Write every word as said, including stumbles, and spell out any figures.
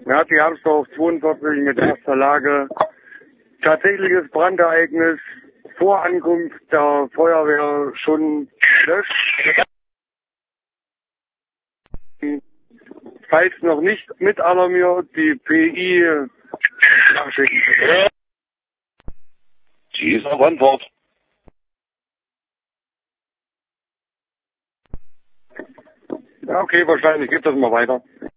Ja, die Hamsdorf zweiundvierzig mit erster Lage. Tatsächliches Brandereignis vor Ankunft der Feuerwehr schon gelöscht. Falls noch nicht mit alarmiert, die P I nachschicken. Sie ist auf Antwort. Ja, okay, wahrscheinlich. Gib das mal weiter.